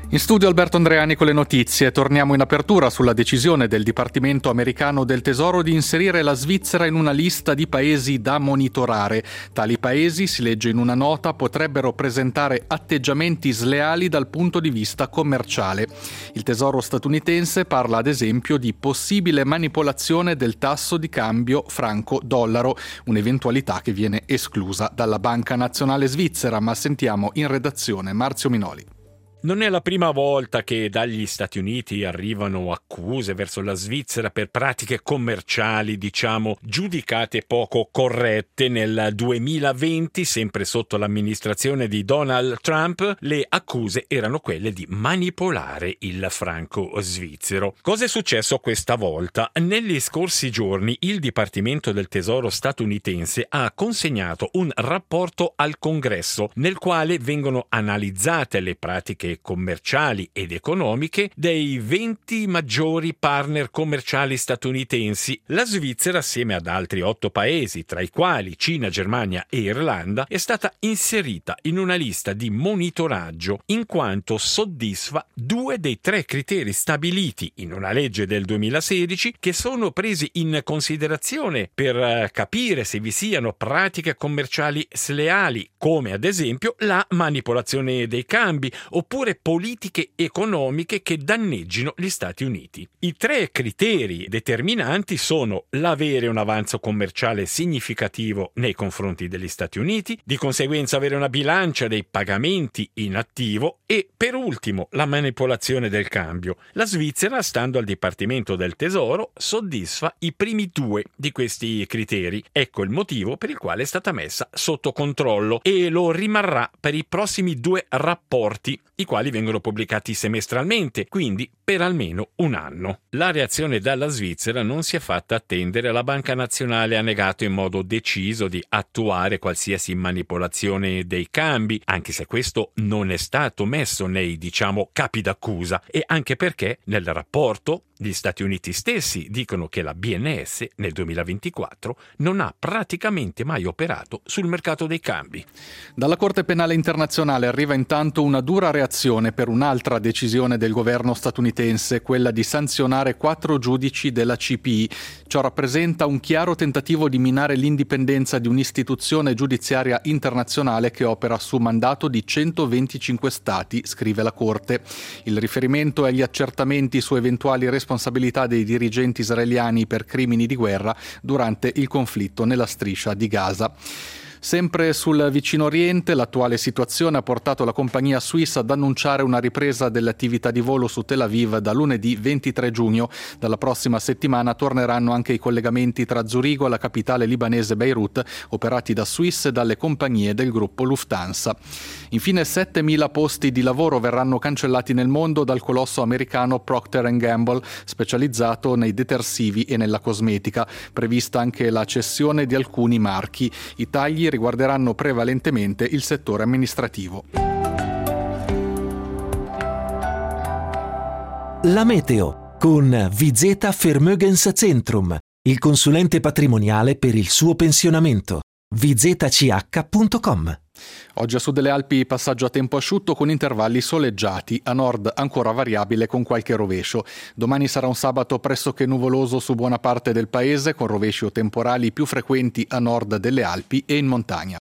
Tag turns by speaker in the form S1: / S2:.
S1: In studio Alberto Andreani con le notizie. Torniamo in apertura sulla decisione del Dipartimento americano del Tesoro di inserire la Svizzera in una lista di paesi da monitorare. Tali paesi, si legge in una nota, potrebbero presentare atteggiamenti sleali dal punto di vista commerciale. Il Tesoro statunitense parla ad esempio di possibile manipolazione del tasso di cambio franco-dollaro, un'eventualità che viene esclusa dalla Banca Nazionale Svizzera, ma sentiamo in redazione Marzio Minoli.
S2: Non è la prima volta che dagli Stati Uniti arrivano accuse verso la Svizzera per pratiche commerciali, giudicate poco corrette. Nel 2020, sempre sotto l'amministrazione di Donald Trump, le accuse erano quelle di manipolare il franco svizzero. Cosa è successo questa volta? Negli scorsi giorni il Dipartimento del Tesoro statunitense ha consegnato un rapporto al Congresso nel quale vengono analizzate le pratiche commerciali ed economiche dei 20 maggiori partner commerciali statunitensi. La Svizzera, assieme ad altri 8 paesi, tra i quali Cina, Germania e Irlanda, è stata inserita in una lista di monitoraggio in quanto soddisfa 2 dei 3 criteri stabiliti in una legge del 2016 che sono presi in considerazione per capire se vi siano pratiche commerciali sleali, come ad esempio la manipolazione dei cambi oppure politiche economiche che danneggino gli Stati Uniti. I 3 criteri determinanti sono l'avere un avanzo commerciale significativo nei confronti degli Stati Uniti, di conseguenza avere una bilancia dei pagamenti in attivo e, per ultimo, la manipolazione del cambio. La Svizzera, stando al Dipartimento del Tesoro, soddisfa i primi 2 di questi criteri. Ecco il motivo per il quale è stata messa sotto controllo e lo rimarrà per i prossimi 2 rapporti, i quali vengono pubblicati semestralmente, quindi per almeno un anno. La reazione dalla Svizzera non si è fatta attendere. La Banca Nazionale ha negato in modo deciso di attuare qualsiasi manipolazione dei cambi, anche se questo non è stato messo nei, capi d'accusa, e anche perché nel rapporto gli Stati Uniti stessi dicono che la BNS nel 2024 non ha praticamente mai operato sul mercato dei cambi.
S1: Dalla Corte Penale Internazionale arriva intanto una dura reazione per un'altra decisione del governo statunitense, quella di sanzionare 4 giudici della CPI. Ciò rappresenta un chiaro tentativo di minare l'indipendenza di un'istituzione giudiziaria internazionale che opera su mandato di 125 stati, scrive la Corte. Il riferimento è agli accertamenti su eventuali responsabilità dei dirigenti israeliani per crimini di guerra durante il conflitto nella striscia di Gaza. Sempre sul vicino Oriente, l'attuale situazione ha portato la compagnia Swiss ad annunciare una ripresa delle attività di volo su Tel Aviv da lunedì 23 giugno. Dalla prossima settimana torneranno anche i collegamenti tra Zurigo e la capitale libanese Beirut, operati da Swiss e dalle compagnie del gruppo Lufthansa. Infine 7.000 posti di lavoro verranno cancellati nel mondo dal colosso americano Procter & Gamble, specializzato nei detersivi e nella cosmetica. Prevista anche la cessione di alcuni marchi. I tagli riguarderanno prevalentemente il settore amministrativo.
S3: La meteo con Vizeta Vermögenszentrum, il consulente patrimoniale per il suo pensionamento. vizetach.com.
S1: Oggi a sud delle Alpi passaggio a tempo asciutto con intervalli soleggiati, a nord ancora variabile con qualche rovescio. Domani sarà un sabato pressoché nuvoloso su buona parte del paese, con rovesci o temporali più frequenti a nord delle Alpi e in montagna.